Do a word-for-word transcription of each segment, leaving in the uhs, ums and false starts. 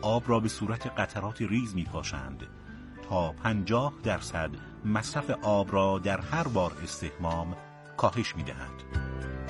آب را به صورت قطرات ریز می پاشند تا پنجاه درصد مصرف آب را در هر بار استحمام کاهش می دهند.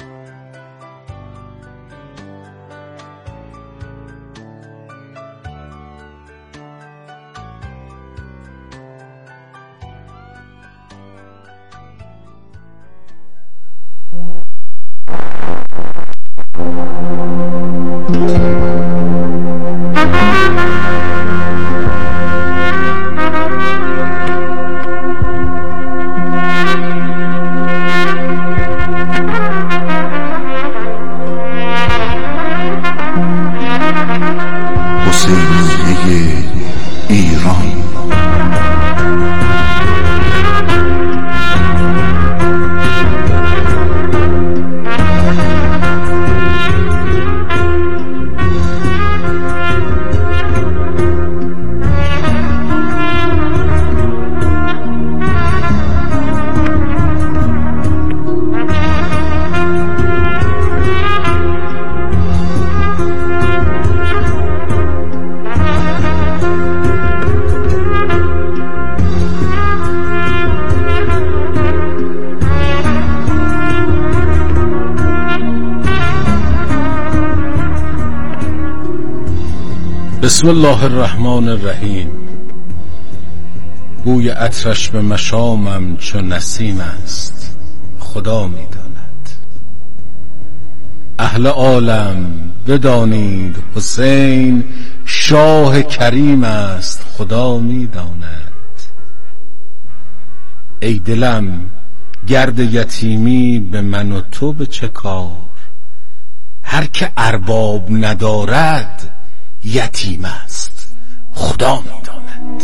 بسم الله الرحمن الرحیم. بوی عطرش به مشامم چون نسیم است، خدا می داند. اهل عالم بدانید حسین شاه کریم است، خدا می داند. ای دلم گرد یتیمی به من و تو به چه کار؟ هر که ارباب ندارد یتیم است، خدا می داند.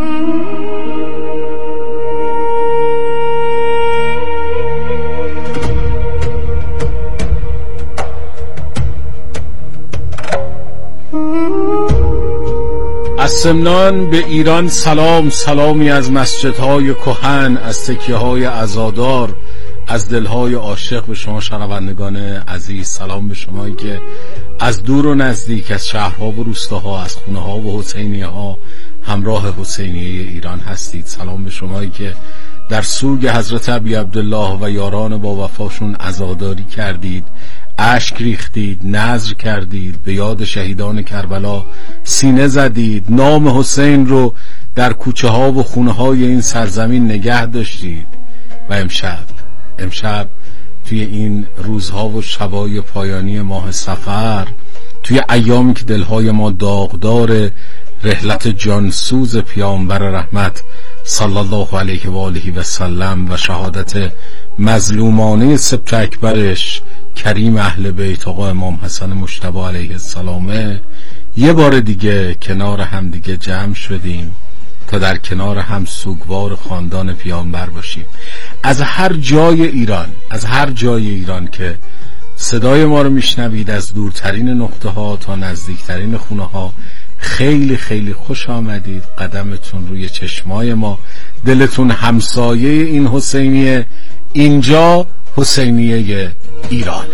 از سمنان به ایران سلام، سلامی از مسجدهای کهن، از تکیه‌های عزادار، از دلهای عاشق به شما شنوندگان عزیز. سلام به شمایی که از دور و نزدیک، از شهرها و روستاها، از خونه ها و حسینیه ها همراه حسینیه ایران هستید. سلام به شمایی که در سوگ حضرت ابی عبدالله و یاران با وفاشون عزاداری کردید، اشک ریختید، نذر کردید، به یاد شهیدان کربلا سینه زدید، نام حسین رو در کوچه ها و خونه های این سرزمین نگه داشتید. و امشب امشب توی این روزها و شبای پایانی ماه صفر، توی ایامی که دلهای ما داغدار رحلت جانسوز پیامبر رحمت صلی الله علیه و آله و سلم و شهادت مظلومانه سبت اکبرش کریم اهل بیت آقا امام حسن مجتبی علیه السلام، یه بار دیگه کنار هم دیگه جمع شدیم تا در کنار هم سوگوار خاندان پیامبر باشیم. از هر جای ایران، از هر جای ایران که صدای ما رو میشنوید، از دورترین نقطه ها تا نزدیکترین خونه ها، خیلی خیلی خوش آمدید. قدمتون روی چشمای ما، دلتون همسایه این حسینیه. اینجا حسینیه ایرانه.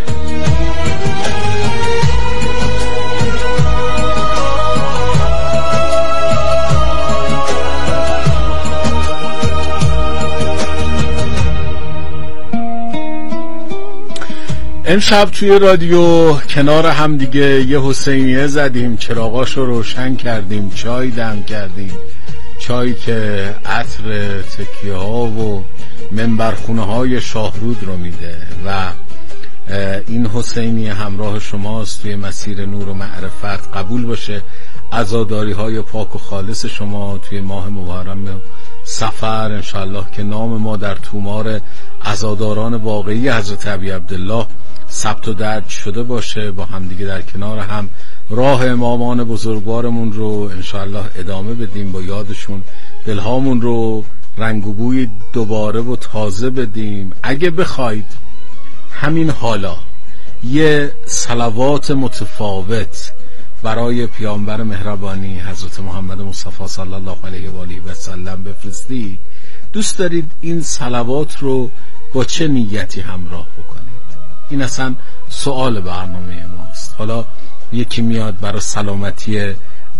امشب توی رادیو کنار هم دیگه یه حسینیه زدیم، چراغاشو روشن کردیم، چای دم کردیم، چایی که عطر تکیه ها و منبرخونه های شاهرود رو میده و این حسینیه همراه شماست توی مسیر نور و معرفت. قبول باشه عزاداری های پاک و خالص شما توی ماه محرم صفر انشالله که نام ما در تومار عزاداران واقعی حضرت ابی عبدالله ثبت و درج شده باشه. با هم دیگه در کنار هم راه امامان بزرگوارمون رو انشالله ادامه بدیم، با یادشون دلهامون رو رنگ و بوی دوباره و تازه بدیم. اگه بخواید همین حالا یه صلوات متفاوت برای پیامبر مهربانی حضرت محمد مصطفی صلی الله علیه و آله و سلم بفرستی، دوست دارید این صلوات رو با چه نیتی همراه بکنید؟ این اصلا سوال برنامه ماست. حالا یکی میاد برای سلامتی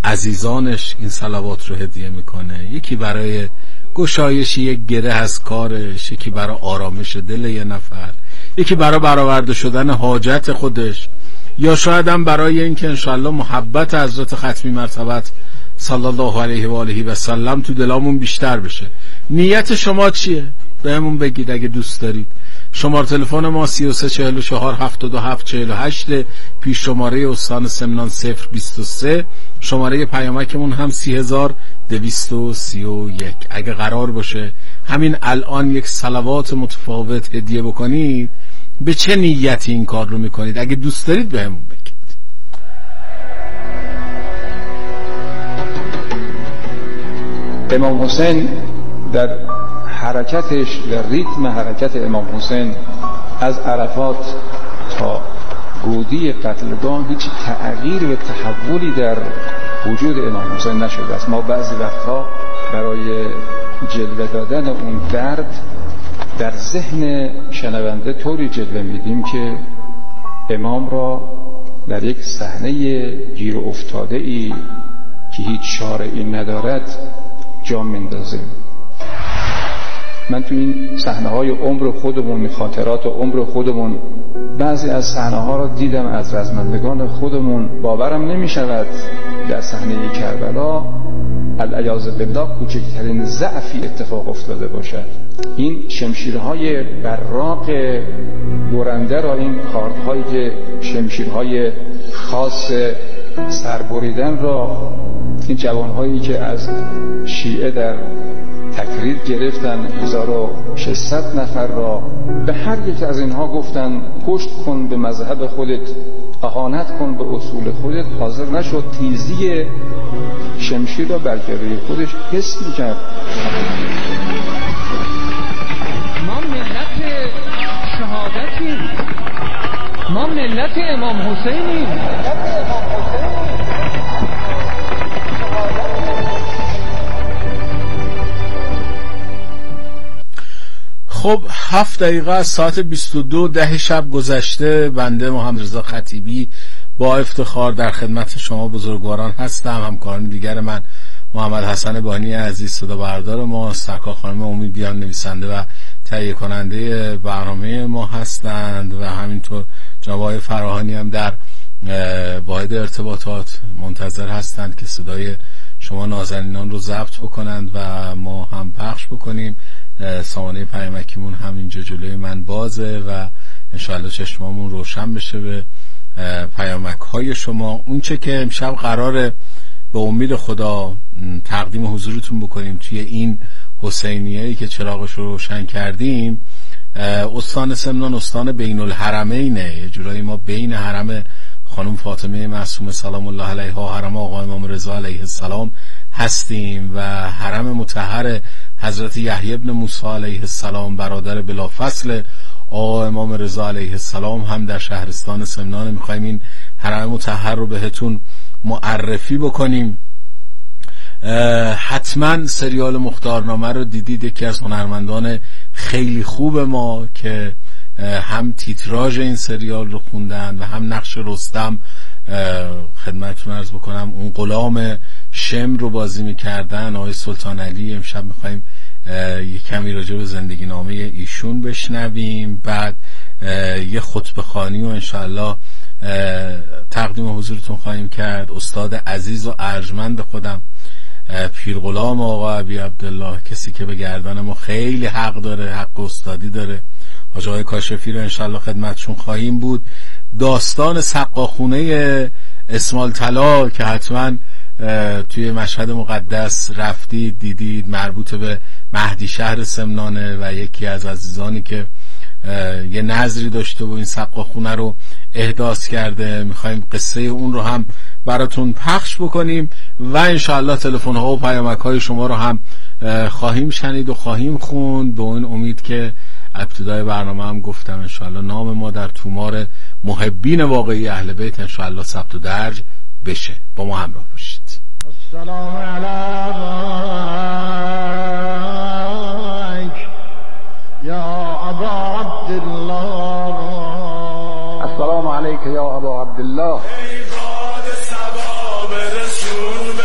عزیزانش این صلوات رو هدیه میکنه. یکی برای گشایش یک گره از کارش، یکی برای آرامش دل یه نفر، یکی برای برآورده شدن حاجت خودش، یا شاید هم برای اینکه انشاءالله محبت حضرت ختمی مرتبت صلی الله علیه و آله و سلم تو دلامون بیشتر بشه. نیت شما چیه؟ بهمون بگید اگه دوست دارید. شماره تلفن ما سی و سه چهل و چهار هفتاد و هفت چهل و هشت، پیش شماره استان سمنان صفر بیست و سه، شماره پیامکمون هم سی هزار دویست و سی و یک. اگه قرار باشه همین الان یک صلوات متفاوت هدیه بکنید، به چه نیتی این کار رو میکنید؟ اگه دوست دارید بهمون بگید. امام حسین در حرکتش، در ریتم حرکت امام حسین از عرفات تا گودی قتلگاه هیچ تغییر و تحولی در وجود امام حسین نشده است. ما بعضی وقتها برای جلوه دادن اون درد در ذهن شنونده طوری جلوه میدیم که امام را در یک صحنه گیر و افتاده ای که هیچ شارعی ندارد جا میندازیم. من تو این صحنه های عمر خودمون، خاطرات عمر خودمون، بعضی از صحنه ها را دیدم از رزمندگان خودمون. باورم نمی شود در صحنه کربلا العیاذ بالله کوچکترین ضعفی اتفاق افتاده باشد. این شمشیرهای براق برنده را، این خاردهایی که شمشیرهای خاص سربریدن را، این جوانهایی که از شیعه در تکریر گرفتن هزار و ششصد نفر را، به هر یک از اینها گفتن پشت کن به مذهب خودت، اهانت کن به اصول خودت. حاضر نشد تیزی شمشیر را بر گروی خودش حس می‌کرد. ما ملت شهادتیم، ما ملت امام حسینیم. خب هفت دقیقه از ساعت بیست و دو ده شب گذشته. بنده محمد رضا خطیبی با افتخار در خدمت شما بزرگواران هستم. همکاران دیگر من محمد حسن بانی عزیز صدا بردار ما، سرکار خانم امیدیان نویسنده و تهیه کننده برنامه ما هستند، و همینطور جناب آقای فراهانی هم در واحد ارتباطات منتظر هستند که صدای شما نازنینان رو ضبط بکنند و ما هم پخش بکنیم. سامانه پیامکیمون هم اینجا جلوی من بازه و انشاءالله چشمامون روشن بشه به پیامک های شما. اون چه که امشب قراره به امید خدا تقدیم حضورتون بکنیم توی این حسینیه‌ای که چراغش رو روشن کردیم، استان سمنان استان بین الحرمینه. یه جورایی ما بین حرم خانم فاطمه معصومه سلام الله علیها و حرم آقا امام رضا علیه السلام هستیم و حرم مطهر حضرت یحیی ابن موسی علیه السلام برادر بلافصل آقا امام رضا علیه السلام هم در شهرستان سمنان. میخوایم این حرم مطهر رو بهتون معرفی بکنیم. حتما سریال مختارنامه رو دیدید، یکی از هنرمندان خیلی خوب ما که هم تیتراژ این سریال رو خوندن و هم نقش رستم، خدمتتون عرض بکنم اون غلام شم رو بازی میکردن، آقای سلطان علی. امشب میخوایم یه کمی راجع به زندگی نامه ایشون بشنویم، بعد یه خطبه خوانی و انشاءالله تقدیم حضورتون خواهیم کرد. استاد عزیز و ارجمند خودم پیرغلام آقا ابی عبدالله، کسی که به گردن ما خیلی حق داره، حق استادی داره، حاج آقای کاشفی رو انشاءالله خدمتشون خواهیم بود. داستان سقاخونه اسمال طلا که حتما توی مشهد مقدس رفتید دیدید، مربوط به مهدی شهر سمنانه و یکی از عزیزانی که یه نظری داشته و این سقاخونه رو احداث کرده، میخوایم قصه اون رو هم براتون پخش بکنیم و انشاءالله تلفن ها و پیامک های شما رو هم خواهیم شنید و خواهیم خوند، به اون امید که ابتدای برنامه هم گفتم انشاءالله نام ما در تومار محبین واقعی اهل بیت انشاءالله ثبت و درج بشه. با ما همراه باشید. السلام علیک یا ابا عبدالله. السلام علیک یا ابا عبدالله. ای باد ثواب رسول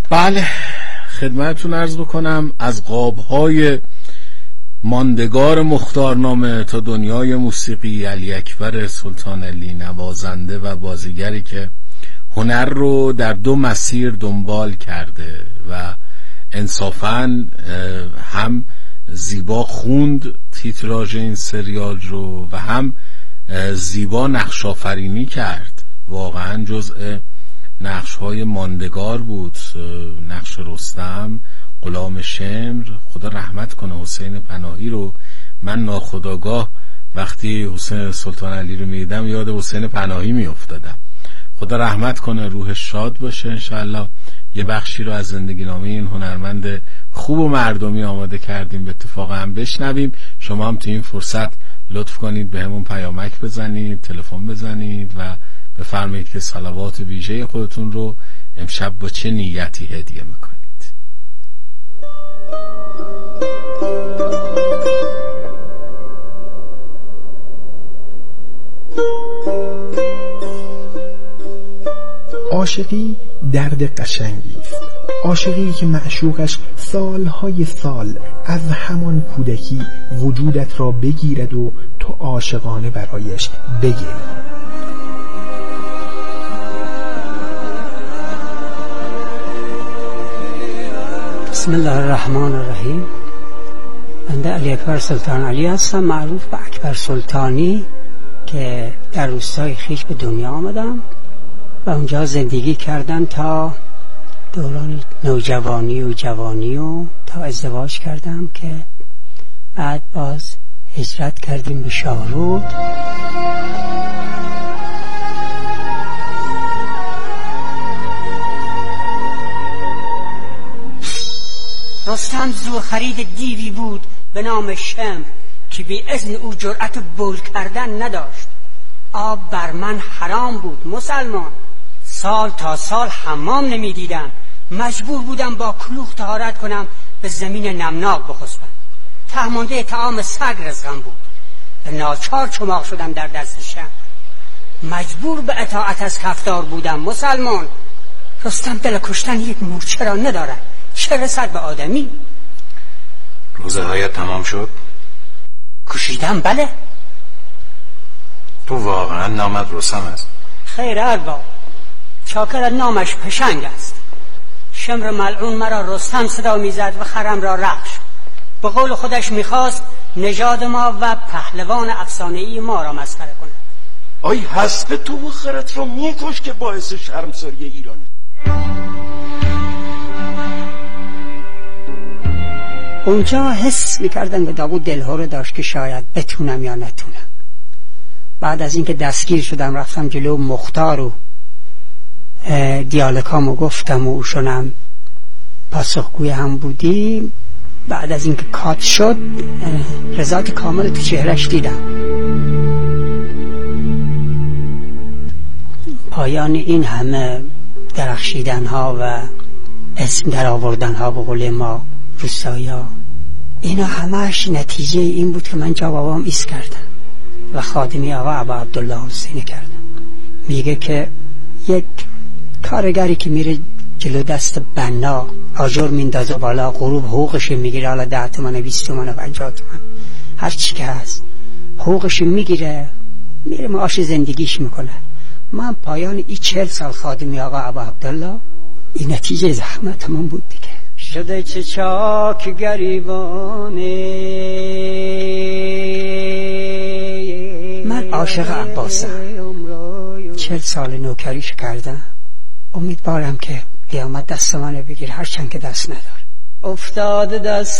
بله، خدمتتون عرض بکنم از قابهای ماندگار مختارنامه تا دنیای موسیقی، علی اکبر سلطان علی، نوازنده و بازیگری که هنر رو در دو مسیر دنبال کرده و انصافاً هم زیبا خوند تیتراژ این سریال رو و هم زیبا نقش آفرینی کرد. واقعاً جزء نقش‌های ماندگار بود. نقش رستم، غلام شمر، خدا رحمت کنه حسین پناهی رو من ناخودآگاه وقتی حسین سلطان علی رو میدیدم یاد حسین پناهی میافتادم. خدا رحمت کنه، روحش شاد باشه. انشالله یه بخشی رو از زندگی نامه این هنرمند خوب و مردمی آماده کردیم، به اتفاق هم بشنویم. شما هم تو این فرصت لطف کنید به همون پیامک بزنید، تلفن بزنید و بفرمایید که صلوات ویژه خودتون رو امشب با چه نیتی هدیه میکنید. عاشقی درد قشنگی است. عاشقی که معشوقش سالهای سال از همان کودکی وجودت را بگیرد و تو عاشقانه برایش بگیر. بسم الله الرحمن الرحیم. بنده علی اکبر سلطان علی هستم، معروف به اکبر سلطانی، که در روستای خویش به دنیا آمدم و اونجا زندگی کردن تا دوران نوجوانی و جوانی و تا ازدواج کردم که بعد باز هجرت کردیم به شاهرود. رستم زور خرید دیوی بود به نام شمر که بی اذن او جرأت بول کردن نداشت. آب بر من حرام بود مسلمان، سال تا سال حمام نمی دیدم، مجبور بودم با کلوخ طهارت کنم، به زمین نمناک بخسبم. تهمانده طعام سگ رزقم بود، به ناچار چماق شدم در دست شمر. مجبور به اطاعت از کفتار بودم مسلمان. رستم دل کشتن یک مورچه را ندارد، چه رسد به آدمی. روزه هایت تمام شد؟ کشیدم بله. تو واقعا نامت رستم است؟ خیر ارباب، چاکر نامش پشنگ است. شمر ملعون مرا رستم صدا میزد و خرم را رخش. به قول خودش میخواست نژاد ما و پهلوان افسانه‌ای ما را مسخره کند. آی حسب تو و خرت را میکش که باعث شرمساری ایرانی. اونجا حس میکردن به داوود دلهوره داشت که شاید بتونم یا نتونم. بعد از اینکه دستگیر شدم رفتم جلو مختار و دیالکامو گفتم و اوشونم پاسخگوی هم بودی. بعد از اینکه کات شد رضایت کامل تو چهرش دیدم. پایان این همه درخشیدن ها و اسم در آوردن ها به قول ما روستایی ها، اینا همش نتیجه این بود که من جا بابام ایست کردم و خادمی آقا ابا عبدالله حسینی کردم. میگه که یک کارگری که میره جلو دست بنا آجر میندازه بالا، غروب حقوقش میگیره، حالا ده تومن بیست تومن پنجاه تومن هر چی که هست حقوقش میگیره، میره معاش زندگیش میکنه. من پایان این چهل سال خادمی آقا ابا عبدالله این نتیجه زحمتمون بود دیگه. شده چه چاک گریبانه، من عاشق عباسم، چهل سال نوکریش کردم. امیدوارم که قیامت دست منو بگیر، هرچند که دست ندار. افتاده دست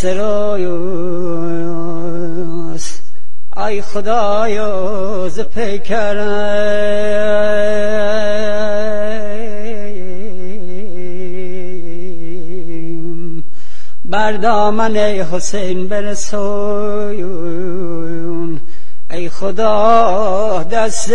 رایوس ای خدایا ز پیکرم، بر دامن حسین برسون ای خدا دست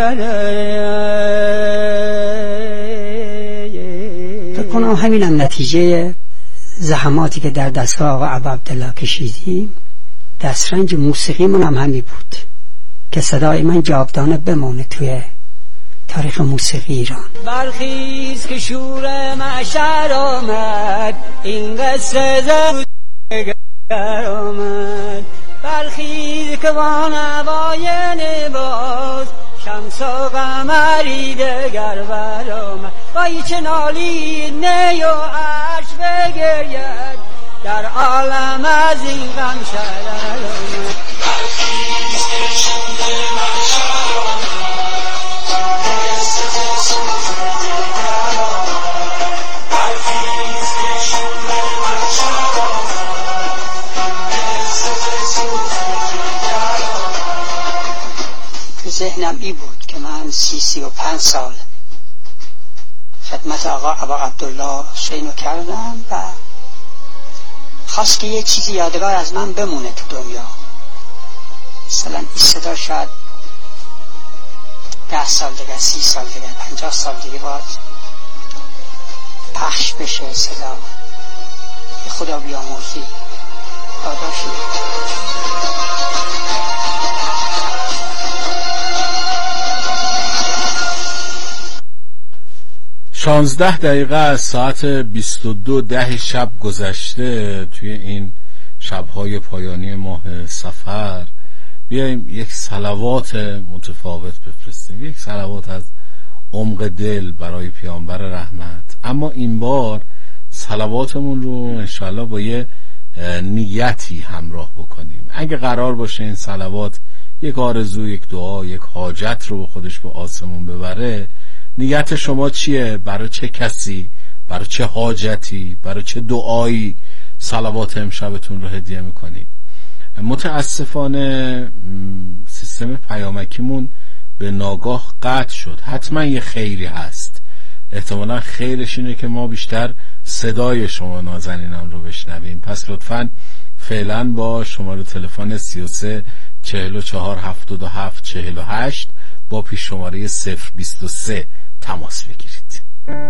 دیگره. فکر کنم همینم نتیجه زحماتی که در دستگاه آقا ابا عبدالله کشیدیم. دسترنج موسیقی من هم همی بود که صدای من جاودانه بمونه توی تاریخ موسیقی ایران. برخیز که شور محشر آمد، این قصر زودگر آمد. برخیز که وانوای نواز، شمس و قمری دگر بر آمد. وای چه نالی نی و عرش بگرید، در عالم از این غم شرر آمد. برخیز که شور محشر آمد، برخیز که شور محشر آمد. تو ذهنم ای بود که من سی سی و پنج سال خدمت آقا ابا عبدالله حسینو کردم و خواست که یه چیزی یادگار از من بمونه تو دنیا. مثلا این صدا شاید ده سال دیگه، سی سال دیگه، پنجاه سال دیگه باز پخش بشه صدا. یه خدا بیامرزی داداشی. شانزده دقیقه از ساعت بیست و دو ده شب گذشته. توی این شبهای پایانی ماه صفر بیاییم یک صلوات متفاوت بفرستیم، یک صلوات از عمق دل برای پیامبر رحمت. اما این بار صلواتمون رو انشاءالله با یه نیتی همراه بکنیم. اگه قرار باشه این صلوات یک آرزو، یک دعا، یک حاجت رو به خودش به آسمون ببره، نیت شما چیه؟ برای چه کسی؟ برای چه حاجتی؟ برای چه دعایی صلوات امشبتون رو هدیه میکنید؟ متاسفانه سیستم پیامکیمون به ناگاه قطع شد. حتما یه خیری هست، احتمالا خیرش اینه که ما بیشتر صدای شما نازنینان رو بشنویم. پس لطفاً فعلا با شماره تلفن سی و سه چهل و چهار هفتاد و هفت چهل و هشت با پیش شماره صفر بیست و سه تماس بگیرید.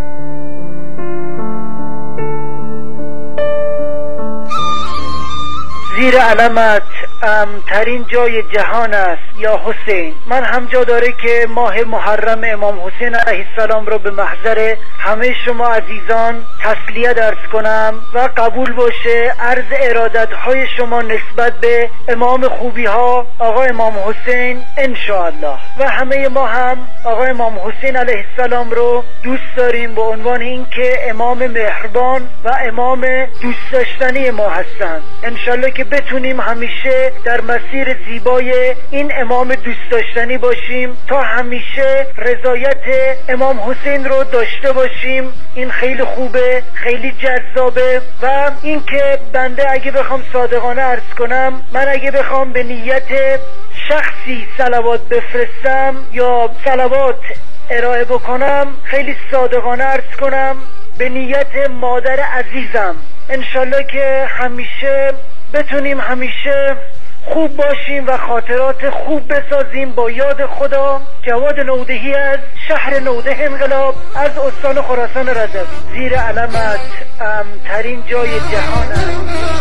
زیر علمت امترین جای جهان است یا حسین. من هم جا داره که ماه محرم امام حسین علیه السلام رو به محضر همه شما عزیزان تسلیه درس کنم و قبول باشه عرض ارادت های شما نسبت به امام خوبی ها آقا امام حسین انشاءالله. و همه ما هم آقا امام حسین علیه السلام رو دوست داریم به عنوان اینکه امام مهربان و امام دوست داشتنی ما هستند. انشالله که بتونیم همیشه در مسیر زیبای این امام دوست داشتنی باشیم تا همیشه رضایت امام حسین رو داشته باشیم. این خیلی خوبه، خیلی جذابه. و اینکه بنده اگه بخوام صادقانه عرض کنم، من اگه بخوام به نیت شخصی صلوات بفرستم یا صلوات ارائه بکنم، خیلی صادقانه عرض کنم به نیت مادر عزیزم. انشالله که همیشه بتونیم همیشه خوب باشیم و خاطرات خوب بسازیم با یاد خدا. جواد نودهی از شهر نوده انقلاب از استان خراسان رضوی. زیر علمت امترین جای جهان است.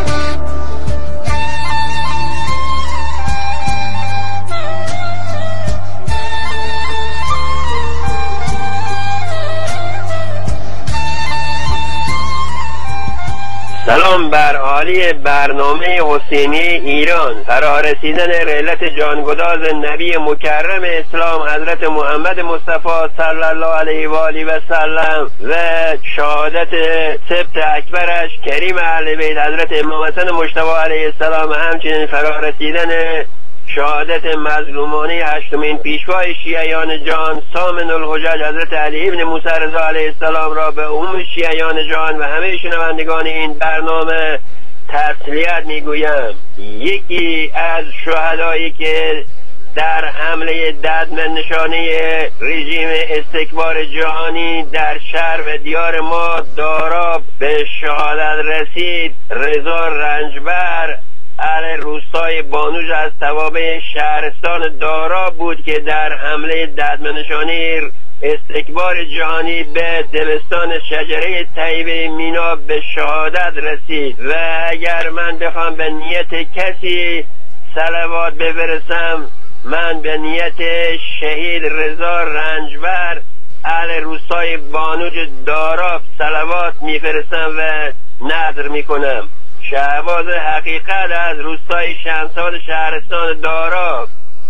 سلام بر عالی برنامه حسینی ایران. فرارسیدن رحلت جانگداز نبی مکرم اسلام حضرت محمد مصطفی صلی الله علیه و آله و سلم و شهادت سبت اکبرش کریم اهل بیت حضرت امام حسن مجتبی علیه السلام، همچنین فرارسیدن شهادت مظلومانه هشتمین پیشوای شیعیان جان سامن الحجج حضرت علی ابن موسی رضا علیه السلام را به عموم شیعیان جان و همه شنوندگان این برنامه تسلیت میگویم. یکی از شهدایی که در حمله ددمن نشانه رژیم استکبار جهانی در شهر و دیار ما دارا به شهادت رسید، رضا رنجبر اهل روستای بانوج از توابع شهرستان دارا بود که در حمله ددمنشانی استکبار جهانی به دبستان شجره طیبه مینا به شهادت رسید. و اگر من بخوام به نیت کسی صلوات بفرستم، من به نیت شهید رضا رنجبر اهل روستای بانوج داراب صلوات میفرستم و نذر میکنم. شهباز حقیقت از روستای شمساد شهرستان داراب.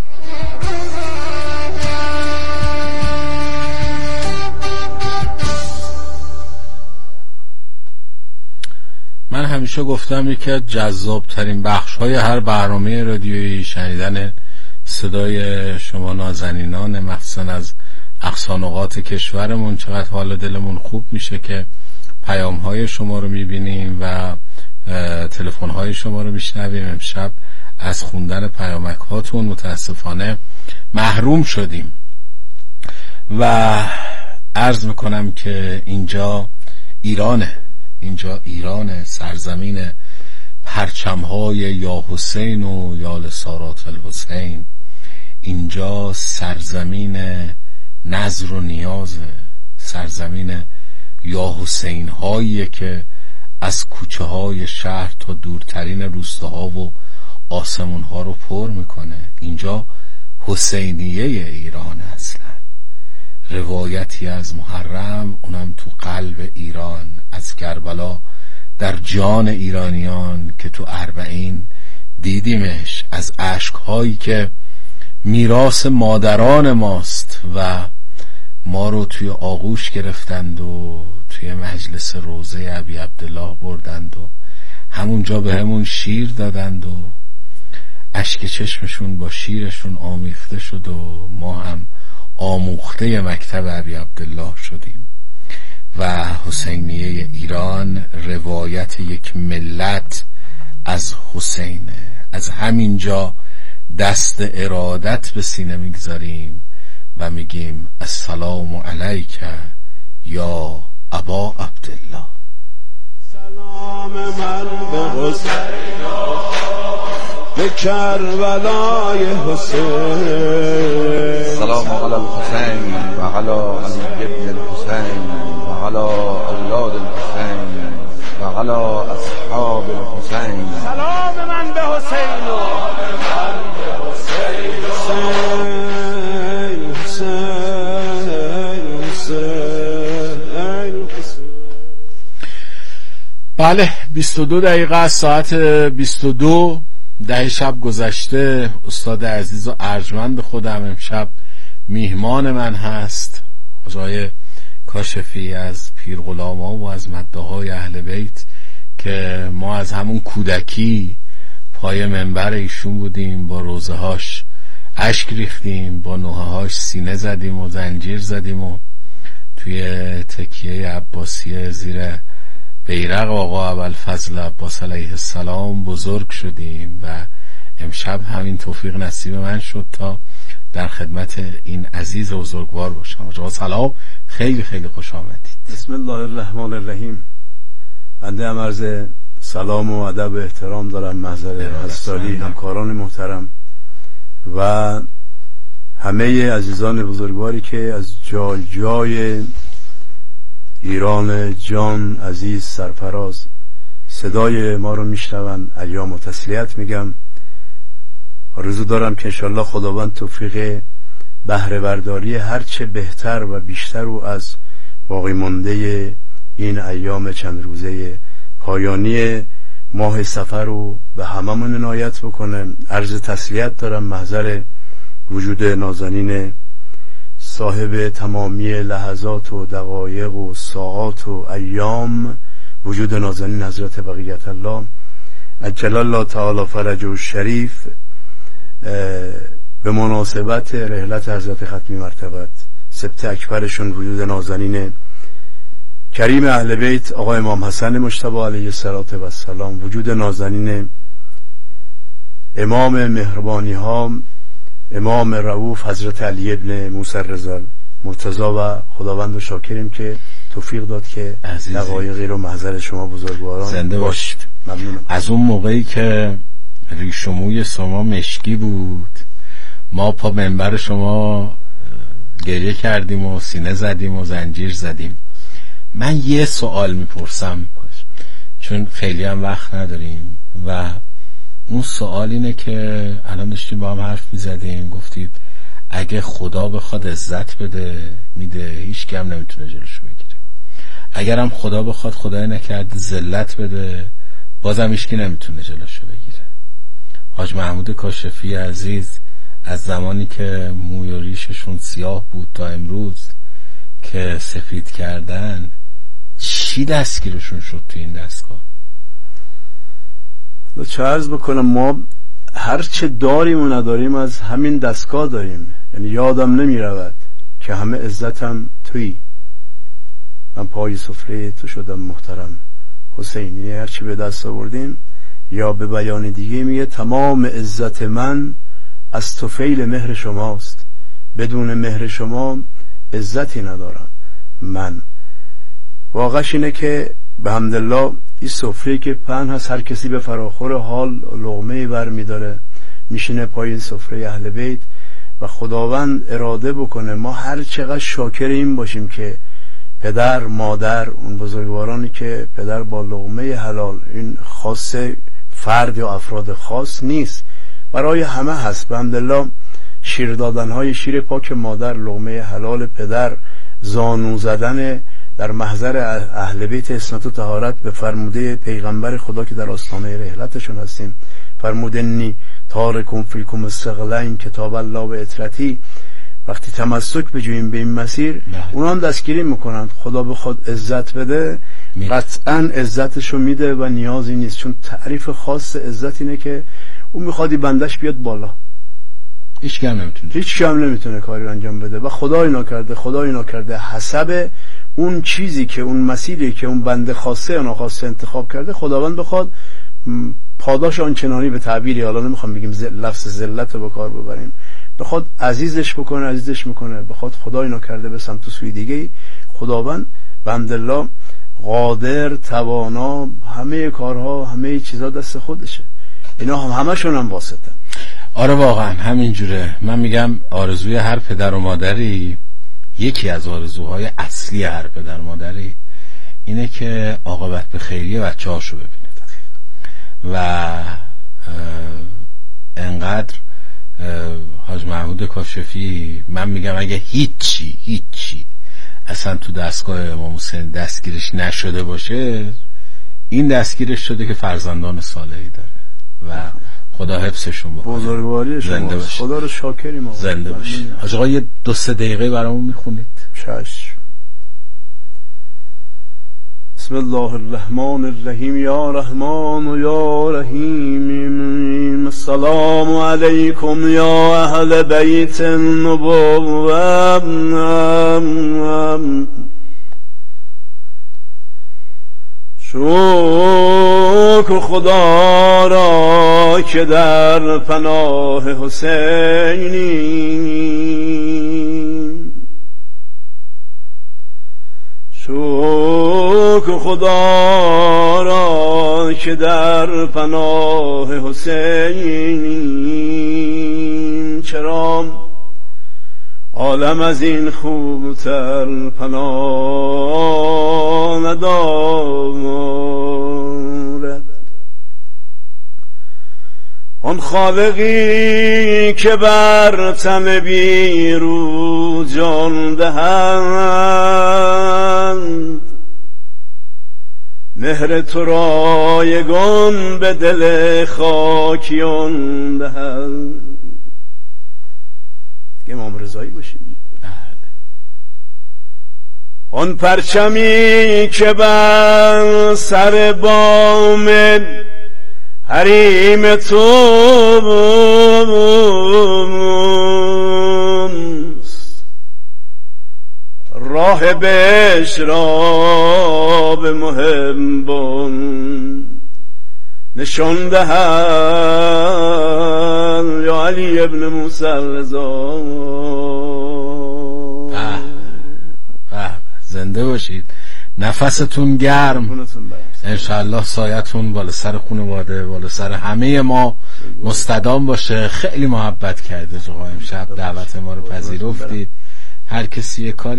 من همیشه گفتم یکی از جذابترین بخش های هر برنامه رادیویی شنیدن صدای شما نازنینان، مخصوصا از اقصا نقاط کشورمون. چقدر حال دلمون خوب میشه که پیام های شما رو میبینیم و تلفن های شما رو میشنویم. امشب از خوندن پیامک هاتون متاسفانه محروم شدیم و عرض میکنم که اینجا ایرانه، اینجا ایران، سرزمین پرچمهای یا حسین و یا لسارات الحسین. اینجا سرزمین نظر و نیازه، سرزمین یا حسین هایی که از کوچه های شهر تا دورترین روستاها و آسمون ها رو پر میکنه. اینجا حسینیه ایران اصلا. روایتی از محرم، اونم تو قلب ایران، از کربلا در جان ایرانیان که تو اربعین دیدیمش، از اشکهایی که میراث مادران ماست و ما رو توی آغوش گرفتند و توی مجلس روضه ابی عبدالله بردند و همونجا به همون شیر دادند و اشک چشمشون با شیرشون آمیخته شد و ما هم آموخته مکتب ابی عبدالله شدیم. و حسینیه ایران روایت یک ملت از حسینه. از همینجا دست ارادت به سینه میگذاریم و میگیم السلام علیک یا ابا عبدالله. سلام من به حسین، به کربلای حسین. سلام علی الحسین و علی علی ابن الحسین و علی اولاد الحسین و علی اصحاب الحسین. سلام من به حسین و حسین حسین حسین حسین. بله، بیست و دو دقیقه از ساعت بیست و دو ده شب گذشته. استاد عزیز و ارجمند خودم امشب میهمان من هست، آقای کاشفی از پیرغلاما و از مداحای اهل بیت که ما از همون کودکی پای منبر ایشون بودیم، با روزه هاش اشک ریختیم، با نوحه هاش سینه زدیم و زنجیر زدیم و توی تکیه عباسیه زیر بیرق آقا ابوالفضل عباس علیه السلام بزرگ شدیم و امشب همین توفیق نصیب من شد تا در خدمت این عزیز بزرگوار باشم. آقا سلام، خیلی خیلی خوش آمدید. بسم الله الرحمن الرحیم. بنده هم عرض سلام و ادب و احترام دارم محضر هستالی، همکاران محترم و همه عزیزان بزرگواری که از جای جای ایران جان عزیز سرفراز صدای ما رو میشنون. ایام و تسلیت میگم. آرزو دارم که انشالله خداوند توفیق بهره برداری هرچه بهتر و بیشتر رو از باقی مانده این ایام چند روزه پایانی ماه صفر رو به هممون عنایت بکنه. عرض تسلیت دارم محضر وجود نازنین صاحب تمامی لحظات و دقایق و ساعات و ایام، وجود نازنین حضرت بقیت الله عجل الله تعالی فرجه شریف، به مناسبت رحلت حضرت ختمی مرتبت سبت اکبرشون، وجود نازنین کریم اهل بیت آقای امام حسن مجتبی علیه السلام، وجود نازنین امام مهربانی ها امام رؤوف حضرت علی ابن موسی رضا مرتضی و خداوند رو شاکریم که توفیق داد که دقایقی رو محضر شما بزرگواران زنده باشید. ممنونم. از اون موقعی که ریش و موی شما مشکی بود، ما پا منبر شما گریه کردیم و سینه زدیم و زنجیر زدیم. من یه سوال میپرسم چون خیلی هم وقت نداریم و اون سوال اینه که الان داشتیم با هم حرف میزدیم، گفتید اگه خدا بخواد عزت بده میده، هیچ کی هم نمیتونه جلوشو بگیره. اگرم خدا بخواد، خدای نکرد، ذلت بده، بازم هیچ کی نمیتونه جلوشو بگیره. حاج محمود کاشفی عزیز از زمانی که موی و ریششون سیاه بود تا امروز که سفید کردن، چی دستگیرشون شد تو این دستگاه؟ چه عرض بکنم، ما هر چه داریم و نداریم از همین دستگاه داریم. یعنی یادم نمی رود که همه عزتم توی من پای سفره تو شدم محترم حسینی. هر چی به دست آوردیم، یا به بیان دیگه میگه تمام عزت من از طفیل مهر شماست، بدون مهر شما عزتی ندارم من. واقعش اینه که به حمدالله این سفره که پهن هست، هر کسی به فراخور حال لقمه بر میداره، میشینه پای این سفره اهل بیت و خداوند اراده بکنه ما هر چقدر شاکر این باشیم که پدر، مادر، اون بزرگوارانی که پدر با لقمه حلال، این خاص فرد یا افراد خاص نیست، برای همه هست. به حمدالله شیر دادن های شیر پاک مادر، لقمه حلال پدر، زانو زدن در محضر اهل بیت اصنت و طهارت به فرموده پیغمبر خدا که در آستانه رحلتشون هستیم، فرموده نی تارکم فیکم الثقلین کتاب الله و اطرتی. وقتی تمسک بجوییم به این مسیر، اونا هم دستگیری میکنند. خدا بخواد عزت بده، قطعا عزتشو میده و نیازی نیست، چون تعریف خاص عزت اینه که اون میخوادی بندش بیاد بالا، هیچ کم نمیتونه هیچ کم نمیتونه کاری انجام بده و خدا اینا کرده، خدا اینا کرده حسب اون چیزی که اون مسیری که اون بنده خاصه یا ناخواسته انتخاب کرده. خداوند بخواد پاداش آنچنانی، به تعبیری حالا نمیخوام بگیم لفظ ذلت رو به کار ببریم، بخواد عزیزش بکنه عزیزش میکنه، بخواد خدا اینا کرده به سمت سوی دیگه. خداوند بندالله قادر، توانا، همه کارها، همه چیزا دست خودشه. اینا هم همشون هم واسطه. آره واقعا همینجوره. من میگم آرزوی هر پدر و مادری، یکی از آرزوهای اصلی هر پدر و مادری اینه که عاقبت به خیریه بچه‌هاشو ببینه. و انقدر حاج محمود کاشفی، من میگم اگه هیچی هیچی اصلا تو دستگاه امام حسین دستگیرش نشده باشه، این دستگیرش شده که فرزندان صالحی داره و خدا حفظشون بکنه. بزرگواری شما، خدا رو شاکریم آقا. زنده باشید. حاج آقا یه دو سه دقیقه برامون میخونید؟ چشم. بسم الله الرحمن الرحیم. یا رحمان و یا رحیم، السلام علیکم یا اهل بیت النبوة. شکر خدا را که در پناه حسینی، شکر خدا را که در پناه حسینی، چرا عالم از این خوبتر پناه ندارد. آن خالقی که بر تن بیرو جان دهند، مهر تو را یگان به دل خاکیان دهند. امام رضایی باشید. آن پرچمی که بر سر بام حریم توست، راه بهشت را به محبان نشان دهند. یا علی ابن موسی الرضا. زنده باشید، نفستون گرم، انشاءالله سایتون بالا سر خانواده، بالا سر همه ما مستدام باشه. خیلی محبت کرده جواب امشب، دعوت ما رو پذیرفتید. هر کسی یه کاری